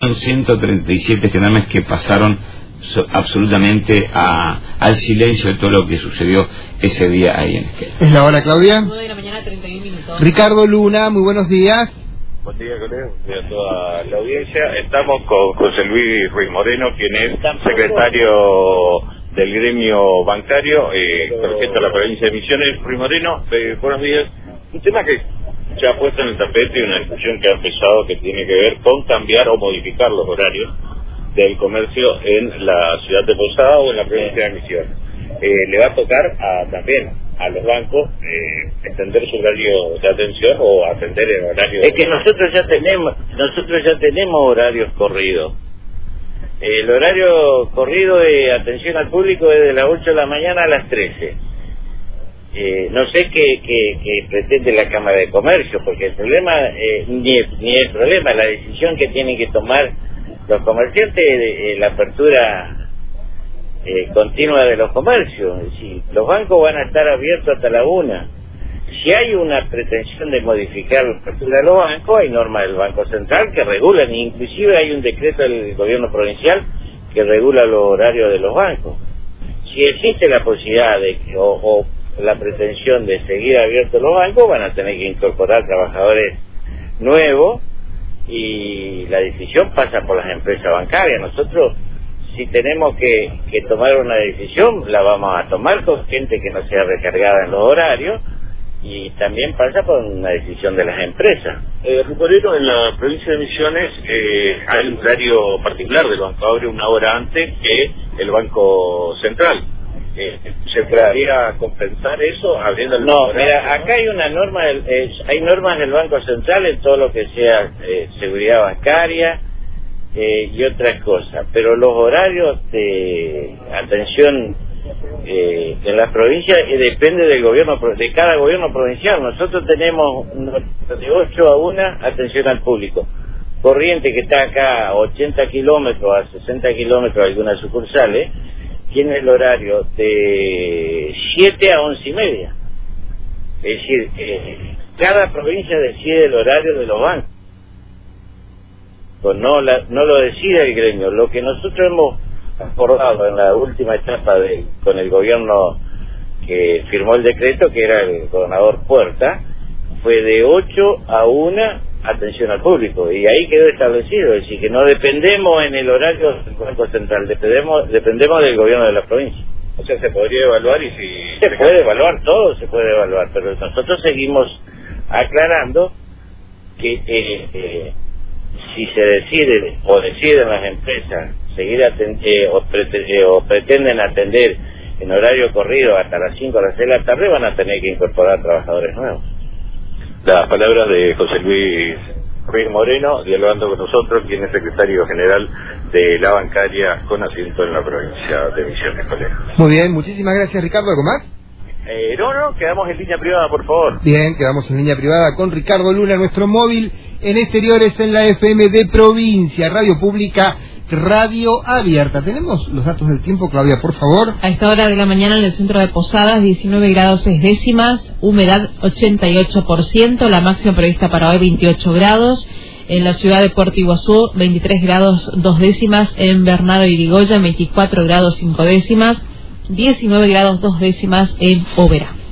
Son 137 gendarmes que pasaron absolutamente al silencio de todo lo que sucedió ese día ahí en Esquel. Es la hora, Claudia. 9 de la mañana, 31 minutos. Ricardo Luna, muy buenos días. Buen día, colega, y a toda la audiencia. Estamos con José Luis Ruiz Moreno, quien es secretario del gremio bancario, respecto a la provincia de Misiones. Ruiz Moreno, buenos días. Un tema que se ha puesto en el tapete y una discusión que ha empezado que tiene que ver con cambiar o modificar los horarios del comercio en la ciudad de Posada o en la provincia de Misiones. Le va a tocar también a los bancos extender su horario de atención o atender el horario. Es que nosotros ya tenemos horarios corridos. El horario corrido de atención al público es de las 8 de la mañana a las 13. No sé qué pretende la Cámara de Comercio, porque el problema, ni el problema, la decisión que tienen que tomar los comerciantes de la apertura continua de los comercios. Si los bancos van a estar abiertos hasta la 1. Si hay una pretensión de modificar la apertura de los bancos, hay normas del Banco Central que regulan, inclusive hay un decreto del gobierno provincial que regula los horarios de los bancos. Si existe la posibilidad de o la pretensión de seguir abiertos los bancos, van a tener que incorporar trabajadores nuevos y la decisión pasa por las empresas bancarias. Nosotros, si tenemos que tomar una decisión, la vamos a tomar con gente que no sea recargada en los horarios, y también pasa por una decisión de las empresas. Ricolero, en la provincia de Misiones hay un horario particular del banco, abre una hora antes que el Banco Central. ¿Se podría compensar eso abriendo el No, mira, acá hay una norma, hay normas del Banco Central en todo lo que sea seguridad bancaria y otras cosas, pero los horarios de atención en las provincias depende del gobierno, de cada gobierno provincial. Nosotros tenemos de 8 a 1 atención al público. Corriente, que está acá a 80 kilómetros, a 60 kilómetros, algunas sucursales, tiene el horario de 7 a 11 y media. Es decir, cada provincia decide el horario de los bancos. Pues no lo decide el gremio. Lo que nosotros hemos acordado en la última etapa con el gobierno que firmó el decreto, que era el gobernador Puerta, fue de 8 a 1 atención al público, y ahí quedó establecido. Es decir, que no dependemos en el horario del Banco Central, dependemos del gobierno de la provincia. O sea, se podría evaluar, y si se puede evaluar, todo se puede evaluar, pero nosotros seguimos aclarando que si se decide o deciden las empresas seguir o pretenden atender en horario corrido hasta las 5 o las 6 de la tarde, van a tener que incorporar trabajadores nuevos. Las palabras de José Luis Ruiz Moreno, dialogando con nosotros, quien es secretario general de la bancaria con asiento en la provincia de Misiones, colega. Muy bien, muchísimas gracias, Ricardo. ¿Algo más? No, quedamos en línea privada, por favor. Bien, quedamos en línea privada con Ricardo Luna, nuestro móvil en exteriores en la FM de provincia, radio pública, radio abierta. Tenemos los datos del tiempo, Claudia, por favor. A esta hora de la mañana en el centro de Posadas, 19 grados 6 décimas, humedad 88%, la máxima prevista para hoy 28 grados. En la ciudad de Puerto Iguazú, 23 grados 2 décimas, en Bernardo Irigoyen, 24 grados 5 décimas, 19 grados 2 décimas en Oberá.